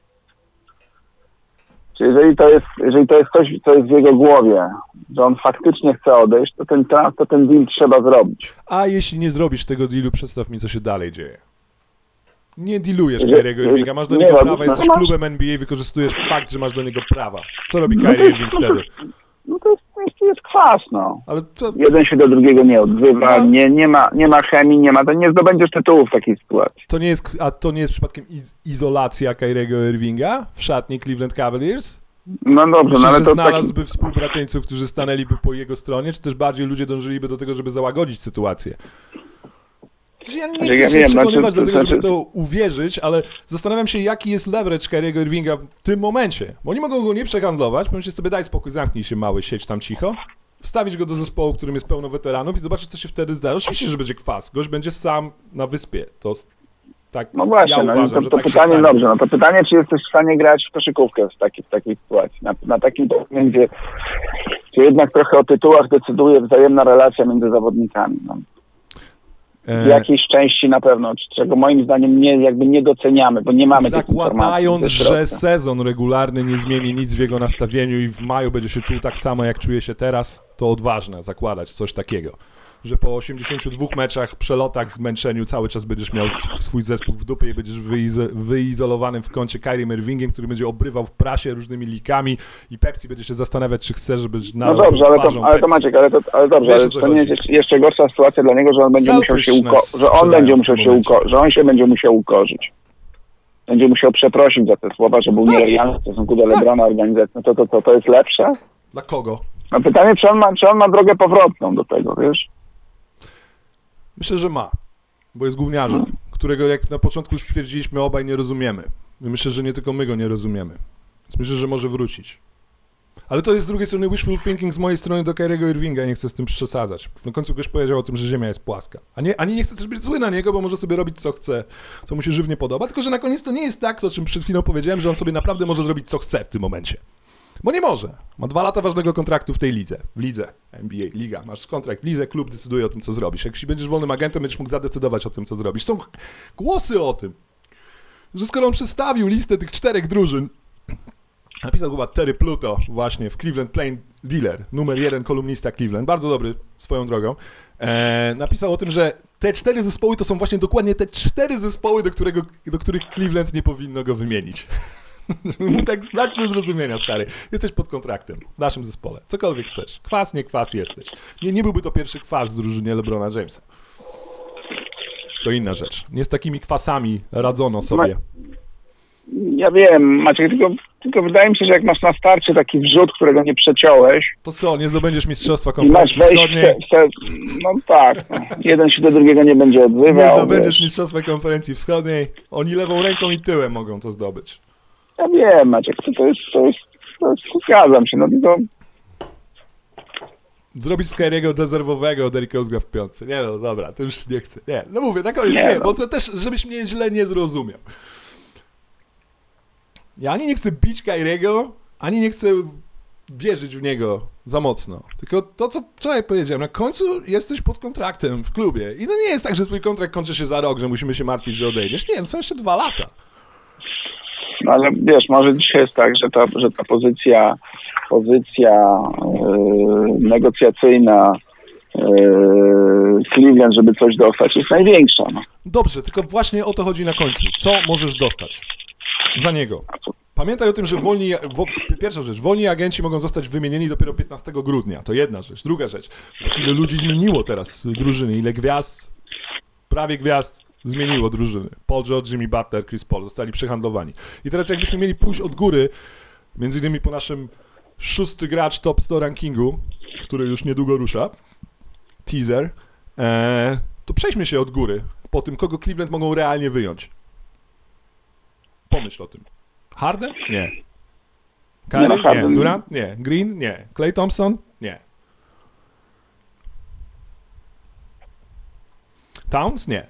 Czyli jeżeli to jest coś, co jest w jego głowie, że on faktycznie chce odejść, to ten deal trzeba zrobić. A jeśli nie zrobisz tego dealu, przedstaw mi, co się dalej dzieje. Nie dealujesz Kyriego Irvinga, masz do niego prawa, jesteś klubem NBA, wykorzystujesz fakt, że masz do niego prawa. Co robi Kyrie Irving wtedy? No to jest kwas, no. Ale co? Jeden się do drugiego nie odzywa, no. nie ma chemii, to nie zdobędziesz tytułu w takiej sytuacji. To nie jest przypadkiem izolacja Kyriego Irvinga w szatni Cleveland Cavaliers? No dobrze, no ale to znalazłby współbrateńców, którzy stanęliby po jego stronie, czy też bardziej ludzie dążyliby do tego, żeby załagodzić sytuację? Ja nie chcę się przekonywać do tego, żeby w to uwierzyć, ale zastanawiam się, jaki jest leverage Kyriego Irvinga w tym momencie. Bo oni mogą go nie przehandlować, powiem się sobie, daj spokój, zamknij się mały, siedź tam cicho, wstawić go do zespołu, którym jest pełno weteranów i zobaczyć, co się wtedy zdarzy. Oczywiście, że będzie kwas. Gość będzie sam na wyspie. To tak, no właśnie, ja uważam, że to tak pytanie, dobrze, no to pytanie, czy jesteś w stanie grać w koszykówkę w takiej sytuacji, na takim poziomie, gdzie jednak trochę o tytułach decyduje wzajemna relacja między zawodnikami. No. W jakiejś części na pewno, czego moim zdaniem nie doceniamy, bo nie mamy tych informacji. Zakładając, że sezon regularny nie zmieni nic w jego nastawieniu i w maju będzie się czuł tak samo, jak czuje się teraz, to odważne zakładać coś takiego. że po 82 meczach, przelotach, zmęczeniu cały czas będziesz miał swój zespół w dupie i będziesz wyizolowanym w kącie Kyrie Irvingiem, który będzie obrywał w prasie różnymi likami i Pepsi będzie się zastanawiać, czy chce, żeby No dobrze, ale to Maciek, ale dobrze, ale to nie jest jeszcze gorsza sytuacja dla niego, że on będzie musiał się że on się będzie musiał ukorzyć. Będzie musiał przeprosić za te słowa, że był nielojalny w stosunku do LeBrona organizacji. No to jest lepsze? Dla kogo? No pytanie, czy on ma drogę powrotną do tego, wiesz? Myślę, że ma, bo jest gówniarzem, którego jak na początku stwierdziliśmy obaj nie rozumiemy. I myślę, że nie tylko my go nie rozumiemy. Więc myślę, że może wrócić. Ale to jest z drugiej strony wishful thinking z mojej strony do Kyriego Irvinga, nie chcę z tym przesadzać. Na końcu ktoś powiedział o tym, że Ziemia jest płaska. Ani nie chcę też być zły na niego, bo może sobie robić co chce, co mu się żywnie podoba, tylko że na koniec to nie jest tak, o czym przed chwilą powiedziałem, że on sobie naprawdę może zrobić co chce w tym momencie. Bo nie może. Ma 2 lata ważnego kontraktu w tej lidze. W lidze NBA, liga. Masz kontrakt w lidze, klub decyduje o tym, co zrobisz. Jak jeśli będziesz wolnym agentem, będziesz mógł zadecydować o tym, co zrobisz. Są głosy o tym, że skoro on przedstawił listę tych 4 drużyn, napisał chyba Terry Pluto właśnie w Cleveland Plain Dealer, numer 1 kolumnista Cleveland, bardzo dobry swoją drogą, napisał o tym, że te 4 zespoły to są właśnie dokładnie te 4 zespoły, do których Cleveland nie powinno go wymienić. Mu tak znaczne zrozumienia, stary. Jesteś pod kontraktem w naszym zespole. Cokolwiek chcesz. Kwas, nie kwas jesteś. Nie byłby to pierwszy kwas w drużynie LeBrona Jamesa. To inna rzecz. Nie z takimi kwasami radzono sobie. Ja wiem, Maciek, tylko wydaje mi się, że jak masz na starcie taki wrzut, którego nie przeciąłeś... To co, nie zdobędziesz Mistrzostwa Konferencji Wschodniej? No tak, no. Jeden się do drugiego nie będzie odzywał. Nie zdobędziesz Mistrzostwa Konferencji Wschodniej. Oni lewą ręką i tyłem mogą to zdobyć. Ja wiem, Maciek, to jest zgadzam się, no to... Zrobić z Kyriego rezerwowego, Derrick Rose gra w piątce. Nie no, dobra, to już nie chcę. Nie, no mówię, na koniec nie, bo to też, żebyś mnie źle nie zrozumiał. Ja ani nie chcę bić Kyriego, ani nie chcę wierzyć w niego za mocno. Tylko to, co wczoraj powiedziałem, na końcu jesteś pod kontraktem w klubie. I to nie jest tak, że twój kontrakt kończy się za rok, że musimy się martwić, że odejdziesz. Nie, to są jeszcze 2 lata. No ale wiesz, może dzisiaj jest tak, że ta pozycja negocjacyjna Cleveland, żeby coś dostać, jest największa. No. Dobrze, tylko właśnie o to chodzi na końcu. Co możesz dostać za niego? Pamiętaj o tym, że pierwsza rzecz, wolni agenci mogą zostać wymienieni dopiero 15 grudnia. To jedna rzecz. Druga rzecz, zobacz, ile ludzi zmieniło teraz drużyny, ile gwiazd, prawie gwiazd zmieniło drużyny. Paul George, Jimmy Butler, Chris Paul zostali przehandlowani. I teraz jakbyśmy mieli pójść od góry, między innymi po naszym 6. gracz top 100 rankingu, który już niedługo rusza, teaser, to przejdźmy się od góry po tym, kogo Cleveland mogą realnie wyjąć. Pomyśl o tym. Harden? Nie. Curry? Nie. Durant? Nie. Green? Nie. Klay Thompson? Nie. Towns? Nie.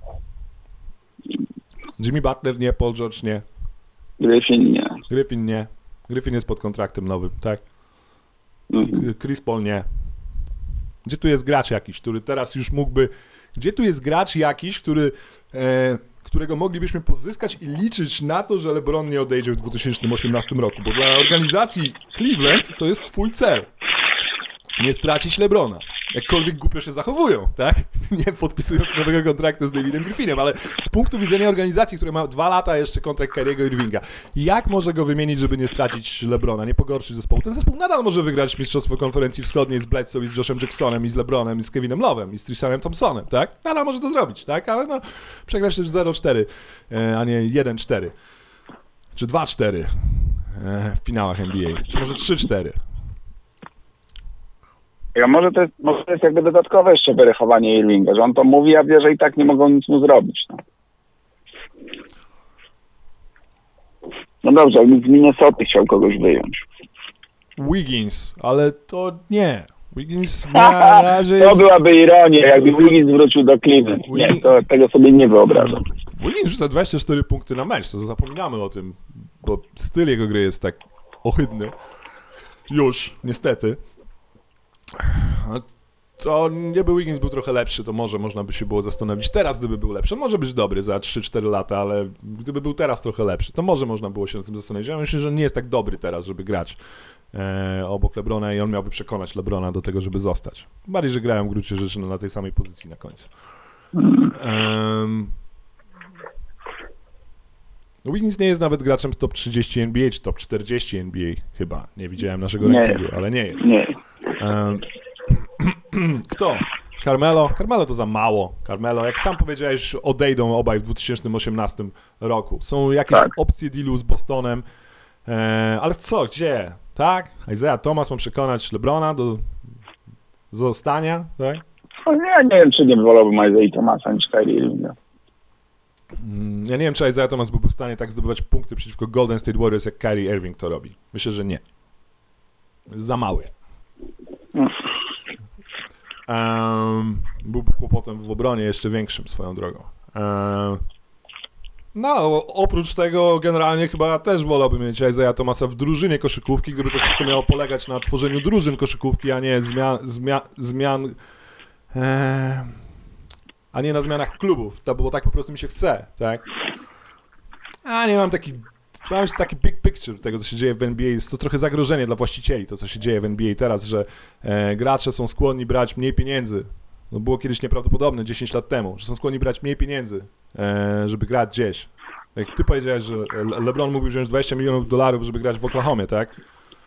Jimmy Butler? Nie. Paul George? Nie. Griffin? Nie. Griffin? Nie. Griffin jest pod kontraktem nowym, tak? Chris Paul? Nie. Gdzie tu jest gracz jakiś, który teraz już mógłby... Gdzie tu jest gracz jakiś, którego moglibyśmy pozyskać i liczyć na to, że LeBron nie odejdzie w 2018 roku? Bo dla organizacji Cleveland to jest twój cel. Nie stracić LeBrona. Jakkolwiek głupio się zachowują, tak? Nie podpisując nowego kontraktu z Davidem Griffinem, ale z punktu widzenia organizacji, która ma 2 lata jeszcze kontrakt Kyriego Irvinga, jak może go wymienić, żeby nie stracić LeBrona, nie pogorszyć zespołu? Ten zespół nadal może wygrać Mistrzostwo Konferencji Wschodniej z Bledsoe i z Joshem Jacksonem i z LeBronem i z Kevinem Love'em i z Tristanem Thompsonem, tak? Nadal może to zrobić, tak? Ale no, przegrać też 0-4, a nie 1-4, czy 2-4 w finałach NBA, czy może 3-4. Może to jest jakby dodatkowe jeszcze wyrychowanie Irvinga, że on to mówi, a wie, że i tak nie mogą nic mu zrobić. No dobrze, ale z Minnesoty chciał kogoś wyjąć. Wiggins, ale to nie. Wiggins na razie jest... To byłaby ironia, jakby Wiggins wrócił do Cleveland. Nie, to tego sobie nie wyobrażam. Wiggins rzuca 24 punkty na mecz, to zapominamy o tym, bo styl jego gry jest tak ohydny. Już, niestety. to nie był Wiggins, był trochę lepszy, to może można by się było zastanowić teraz, gdyby był lepszy. On może być dobry za 3-4 lata, ale gdyby był teraz trochę lepszy, to może można było się nad tym zastanowić. Ja myślę, że nie jest tak dobry teraz, żeby grać obok LeBrona i on miałby przekonać LeBrona do tego, żeby zostać. Bardziej, że grają w gruncie rzeczy na tej samej pozycji na końcu. Wiggins nie jest nawet graczem top 30 NBA, czy top 40 NBA chyba. Nie widziałem naszego rankingu, ale nie jest. Nie. Kto? Carmelo? Carmelo to za mało. Carmelo, jak sam powiedziałeś, odejdą obaj w 2018 roku. Są jakieś opcje dealu z Bostonem, ale co, gdzie? Tak? Isaiah Thomas ma przekonać LeBrona do zostania, tak? Ja nie wiem, czy nie wolałbym Isaiah Thomasa niż Kyrie Irvinga. Ja nie wiem, czy Isaiah Thomas byłby w stanie tak zdobywać punkty przeciwko Golden State Warriors, jak Kyrie Irving to robi. Myślę, że nie. Jest za mały. Byłby kłopotem w obronie jeszcze większym swoją drogą. No, oprócz tego generalnie chyba też wolałbym mieć Isaiah Thomasa w drużynie koszykówki, gdyby to wszystko miało polegać na tworzeniu drużyn koszykówki, a nie zmian a nie na zmianach klubów, bo tak po prostu mi się chce, tak? A nie mam taki big picture tego, co się dzieje w NBA. Jest to trochę zagrożenie dla właścicieli, to co się dzieje w NBA teraz, że gracze są skłonni brać mniej pieniędzy. No było kiedyś nieprawdopodobne, 10 lat temu, że są skłonni brać mniej pieniędzy, żeby grać gdzieś. Jak ty powiedziałeś, że LeBron mógłby wziąć $20 milionów, żeby grać w Oklahomie, tak?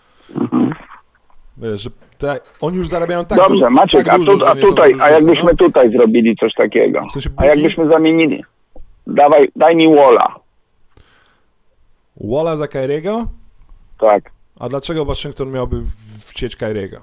Wiesz, że oni już zarabiają tak Dobrze, dużo. Maciek, tak dużo, a jakbyśmy tutaj zrobili coś takiego? W sensie A jakbyśmy zamienili? Daj mi Walla. Walla za Kyriego? Tak. A dlaczego Waszyngton miałby wcieć Kyriego?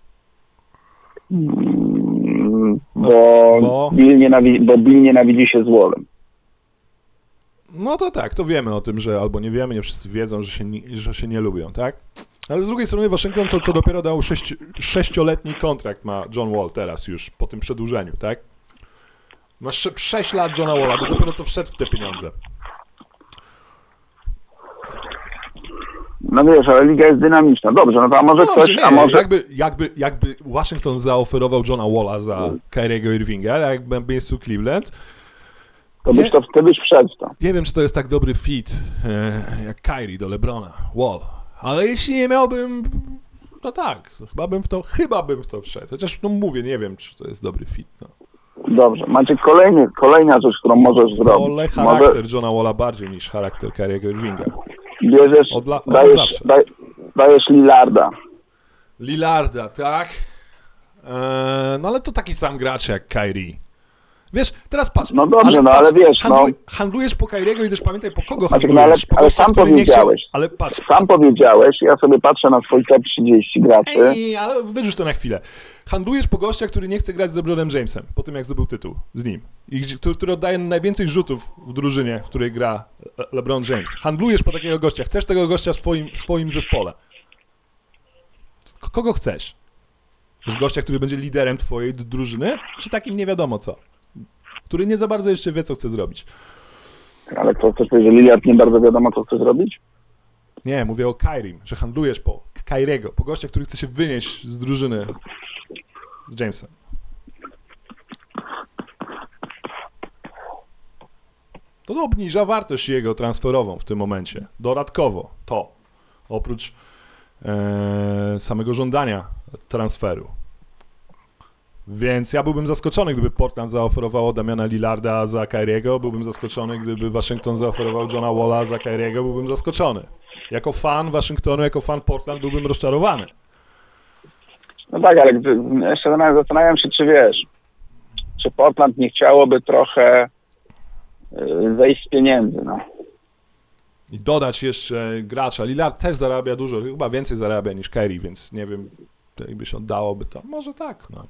Bo Bill nienawidzi się z Wallem. No to tak, to wiemy o tym, że albo nie wiemy, nie wszyscy wiedzą, że się nie lubią, tak? Ale z drugiej strony Waszyngton, co dopiero dał 6-letni kontrakt ma John Wall teraz już po tym przedłużeniu, tak? Masz 6 lat Johna Walla, to dopiero co wszedł w te pieniądze. No wiesz, ale liga jest dynamiczna. Dobrze, no to a może no ktoś... Nie. A może... Jakby Waszyngton zaoferował Johna Walla za Kyriego Irvinga, jakby w miejscu Cleveland, to ty byś wszedł w to. Nie wiem, czy to jest tak dobry fit jak Kyrie do LeBrona, Wall. Ale jeśli nie miałbym, no tak, chyba bym w to wszedł. Chociaż no mówię, nie wiem, czy to jest dobry fit. No. Dobrze, macie kolejna rzecz, którą możesz zrobić. Wolę charakter Johna Walla bardziej niż charakter Kyriego Irvinga. Bierzesz, dajesz Lillarda, tak? No ale to taki sam gracz jak Kyrie. Wiesz, teraz patrz. No dobrze, ale wiesz, handlujesz po Kyriego i też pamiętaj, po kogo Maciek, handlujesz. ale sam powiedziałeś. Ale patrz. Sam powiedziałeś, ja sobie patrzę na swój top 30 graczy. Ale wyrzuć to na chwilę. Handlujesz po gościa, który nie chce grać z LeBronem Jamesem, po tym jak zdobył tytuł z nim. I który oddaje najwięcej rzutów w drużynie, w której gra LeBron James. Handlujesz po takiego gościa. Chcesz tego gościa w swoim zespole. Kogo chcesz? Chcesz gościa, który będzie liderem twojej drużyny? Czy takim nie wiadomo co? Który nie za bardzo jeszcze wie, co chce zrobić. Ale to chcesz powiedzieć, że Lillard nie bardzo wiadomo, co chce zrobić? Nie, mówię o Kyrim, że handlujesz po Kyriego, po gościa, który chce się wynieść z drużyny z Jamesem. To obniża wartość jego transferową w tym momencie. Dodatkowo to, oprócz samego żądania transferu. Więc ja byłbym zaskoczony, gdyby Portland zaoferowało Damiana Lillarda za Kyriego, byłbym zaskoczony, gdyby Waszyngton zaoferował Johna Walla za Kyriego, byłbym zaskoczony. Jako fan Waszyngtonu, jako fan Portland byłbym rozczarowany. No tak, ale jeszcze zastanawiam się, czy wiesz, czy Portland nie chciałoby trochę zejść z pieniędzy, no. I dodać jeszcze gracza. Lillard też zarabia dużo, chyba więcej zarabia niż Kyrie, więc nie wiem, jakby się oddałoby to. Może tak, no.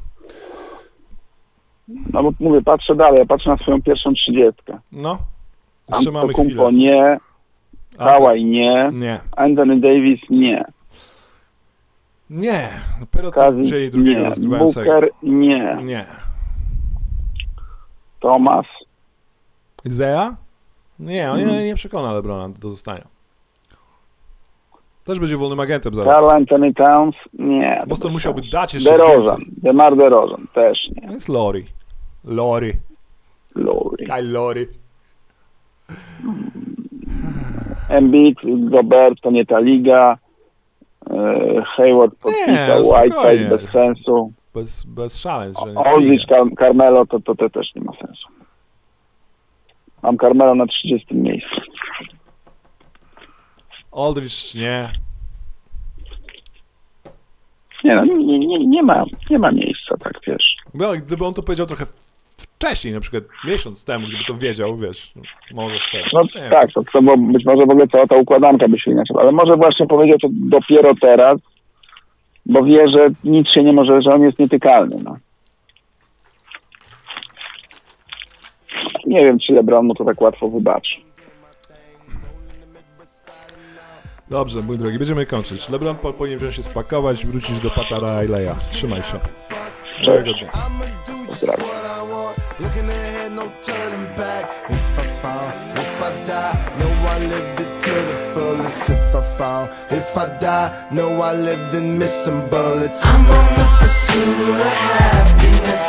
No bo mówię, patrzę dalej, ja patrzę na swoją pierwszą 30. No, jeszcze mamy Antetokounmpo chwilę. nie, Kawhi nie, Anthony Davis nie. Nie, dopiero co wzięli drugiego rozgrywającego. Booker nie. Nie. Thomas. Isaiah? Nie, on nie przekona LeBrona do zostania. Też będzie wolnym agentem zaraz. Karl Anthony Towns? Nie. Boston musiałby dać jeszcze DeRozan. więcej. DeMar DeRozan też nie. To jest Lowry. Laurie. Kyle Lowry. Embiid, Gobert to nie ta liga. Hayward podpisał, spokojnie. Whiteside bez sensu. Bez szaleń, że nie. Aldridge, Carmelo to też nie ma sensu. Mam Carmelo na 30 miejscu. Aldridge nie. Nie no, nie ma miejsca, tak wiesz. Bo gdyby on to powiedział trochę wcześniej, na przykład miesiąc temu, gdyby to wiedział, wiesz, może wtedy. No Nie tak, to bo być może w ogóle cała ta układanka by się inaczej, ale może właśnie powiedział to dopiero teraz, bo wie, że nic się nie może, że on jest nietykalny, no. Nie wiem, czy LeBron mu to tak łatwo wybaczy. Dobrze, mój drogi, będziemy kończyć. LeBron powinien wziąć się spakować, wrócić do Pata Rileya. Trzymaj się. Miłego dnia. Pozdrawiam. Looking ahead, no turning back. If I fall, if I die, know I lived it to the fullest. If I fall, if I die, know I lived in missing bullets. I'm on the pursuit of happiness.